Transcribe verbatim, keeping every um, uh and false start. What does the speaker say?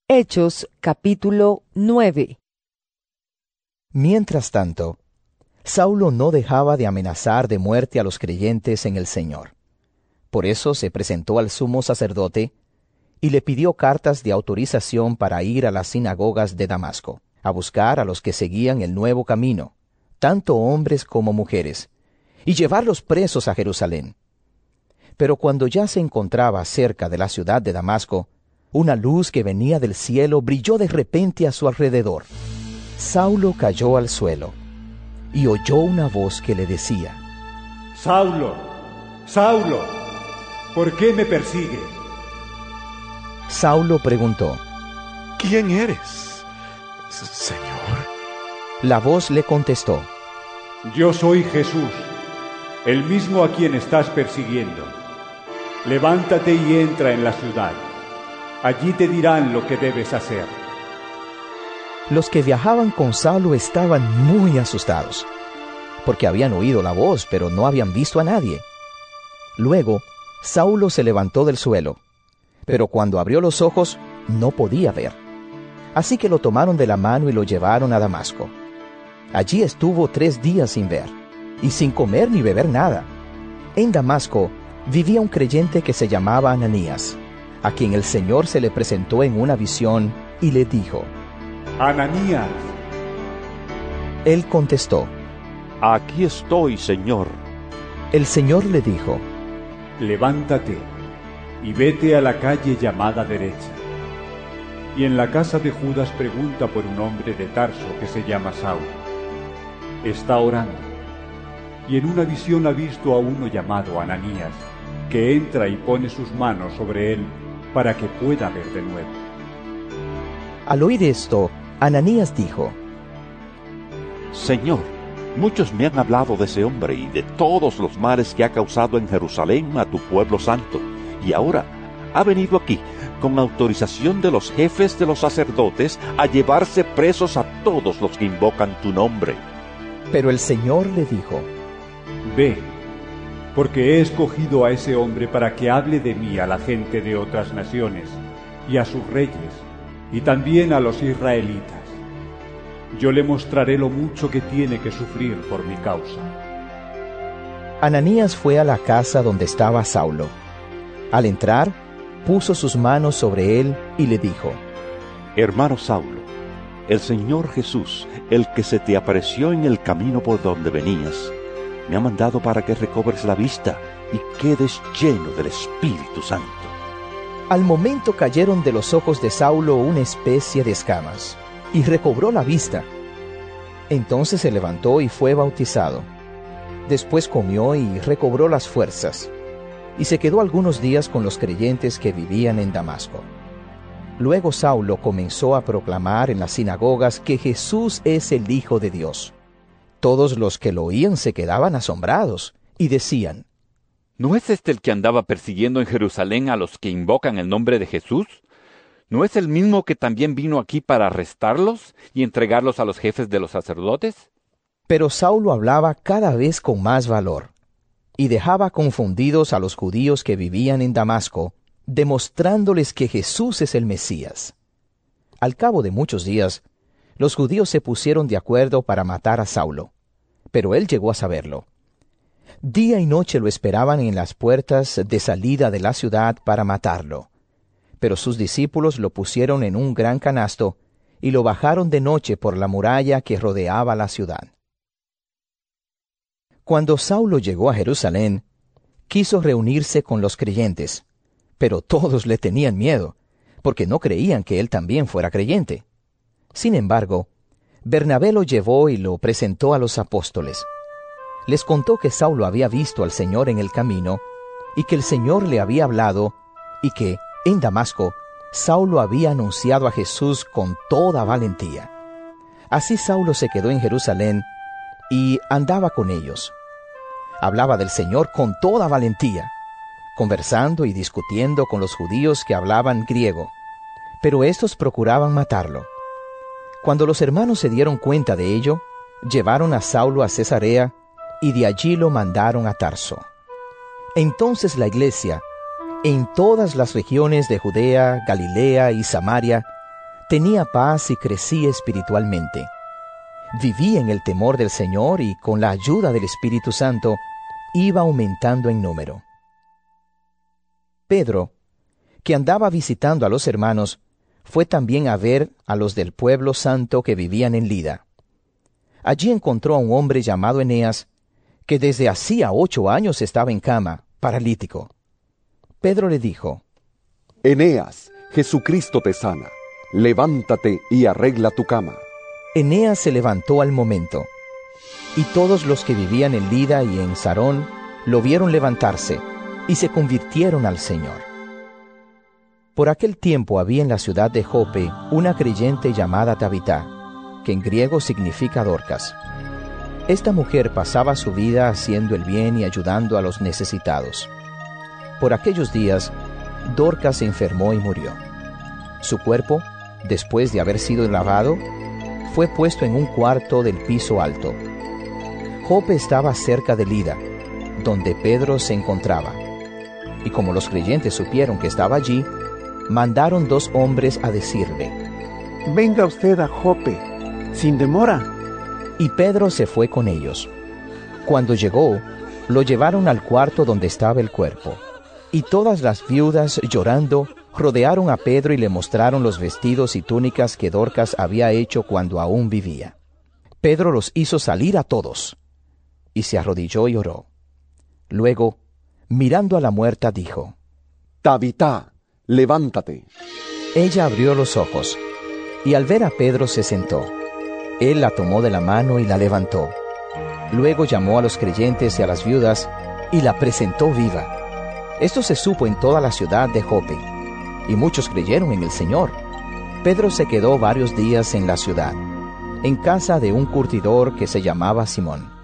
Hechos capítulo nueve. Mientras tanto, Saulo no dejaba de amenazar de muerte a los creyentes en el Señor. Por eso se presentó al sumo sacerdote y le pidió cartas de autorización para ir a las sinagogas de Damasco, a buscar a los que seguían el nuevo camino, tanto hombres como mujeres, y llevarlos presos a Jerusalén. Pero cuando ya se encontraba cerca de la ciudad de Damasco, una luz que venía del cielo brilló de repente a su alrededor. Saulo cayó al suelo y oyó una voz que le decía: Saulo, Saulo, ¿por qué me persigues? Saulo preguntó: ¿Quién eres, Señor? La voz le contestó: Yo soy Jesús, el mismo a quien estás persiguiendo. Levántate y entra en la ciudad. Allí te dirán lo que debes hacer. Los que viajaban con Saulo estaban muy asustados, porque habían oído la voz, pero no habían visto a nadie. Luego, Saulo se levantó del suelo, pero cuando abrió los ojos, no podía ver. Así que lo tomaron de la mano y lo llevaron a Damasco. Allí estuvo tres días sin ver, y sin comer ni beber nada. En Damasco vivía un creyente que se llamaba Ananías, a quien el Señor se le presentó en una visión y le dijo: Ananías. Él contestó: Aquí estoy, Señor. El Señor le dijo: Levántate y vete a la calle llamada Derecha. Y en la casa de Judas pregunta por un hombre de Tarso que se llama Saulo. Está orando, y en una visión ha visto a uno llamado Ananías, que entra y pone sus manos sobre él para que pueda ver de nuevo. Al oír esto, Ananías dijo: Señor, muchos me han hablado de ese hombre y de todos los males que ha causado en Jerusalén a tu pueblo santo, y ahora ha venido aquí con autorización de los jefes de los sacerdotes a llevarse presos a todos los que invocan tu nombre. Pero el Señor le dijo: Ve, porque he escogido a ese hombre para que hable de mí a la gente de otras naciones, y a sus reyes, y también a los israelitas. Yo le mostraré lo mucho que tiene que sufrir por mi causa. Ananías fue a la casa donde estaba Saulo. Al entrar, puso sus manos sobre él y le dijo: Hermano Saulo, el Señor Jesús, el que se te apareció en el camino por donde venías, me ha mandado para que recobres la vista y quedes lleno del Espíritu Santo. Al momento cayeron de los ojos de Saulo una especie de escamas, y recobró la vista. Entonces se levantó y fue bautizado. Después comió y recobró las fuerzas, y se quedó algunos días con los creyentes que vivían en Damasco. Luego Saulo comenzó a proclamar en las sinagogas que Jesús es el Hijo de Dios. Todos los que lo oían se quedaban asombrados y decían: ¿No es este el que andaba persiguiendo en Jerusalén a los que invocan el nombre de Jesús? ¿No es el mismo que también vino aquí para arrestarlos y entregarlos a los jefes de los sacerdotes? Pero Saulo hablaba cada vez con más valor, y dejaba confundidos a los judíos que vivían en Damasco, demostrándoles que Jesús es el Mesías. Al cabo de muchos días, los judíos se pusieron de acuerdo para matar a Saulo, pero él llegó a saberlo. Día y noche lo esperaban en las puertas de salida de la ciudad para matarlo. Pero sus discípulos lo pusieron en un gran canasto y lo bajaron de noche por la muralla que rodeaba la ciudad. Cuando Saulo llegó a Jerusalén, quiso reunirse con los creyentes, pero todos le tenían miedo, porque no creían que él también fuera creyente. Sin embargo, Bernabé lo llevó y lo presentó a los apóstoles. Les contó que Saulo había visto al Señor en el camino, y que el Señor le había hablado, y que, en Damasco, Saulo había anunciado a Jesús con toda valentía. Así Saulo se quedó en Jerusalén y andaba con ellos. Hablaba del Señor con toda valentía, conversando y discutiendo con los judíos que hablaban griego, pero éstos procuraban matarlo. Cuando los hermanos se dieron cuenta de ello, llevaron a Saulo a Cesarea y de allí lo mandaron a Tarso. Entonces la iglesia, en todas las regiones de Judea, Galilea y Samaria, tenía paz y crecía espiritualmente. Vivía en el temor del Señor y con la ayuda del Espíritu Santo iba aumentando en número. Pedro, que andaba visitando a los hermanos, fue también a ver a los del pueblo santo que vivían en Lida. Allí encontró a un hombre llamado Eneas, que desde hacía ocho años estaba en cama, paralítico. Pedro le dijo: Eneas, Jesucristo te sana. Levántate y arregla tu cama. Eneas se levantó al momento, y todos los que vivían en Lida y en Sarón lo vieron levantarse, y se convirtieron al Señor. Por aquel tiempo había en la ciudad de Jope una creyente llamada Tabita, que en griego significa Dorcas. Esta mujer pasaba su vida haciendo el bien y ayudando a los necesitados. Por aquellos días, Dorcas se enfermó y murió. Su cuerpo, después de haber sido lavado, fue puesto en un cuarto del piso alto. Jope estaba cerca de Lida, donde Pedro se encontraba. Y como los creyentes supieron que estaba allí, mandaron dos hombres a decirle: Venga usted a Jope, sin demora. Y Pedro se fue con ellos. Cuando llegó, lo llevaron al cuarto donde estaba el cuerpo. Y todas las viudas, llorando, rodearon a Pedro y le mostraron los vestidos y túnicas que Dorcas había hecho cuando aún vivía. Pedro los hizo salir a todos, y se arrodilló y oró. Luego, mirando a la muerta, dijo: Tabita, levántate. Ella abrió los ojos, y al ver a Pedro se sentó. Él la tomó de la mano y la levantó. Luego llamó a los creyentes y a las viudas, y la presentó viva. Esto se supo en toda la ciudad de Jope, y muchos creyeron en el Señor. Pedro se quedó varios días en la ciudad, en casa de un curtidor que se llamaba Simón.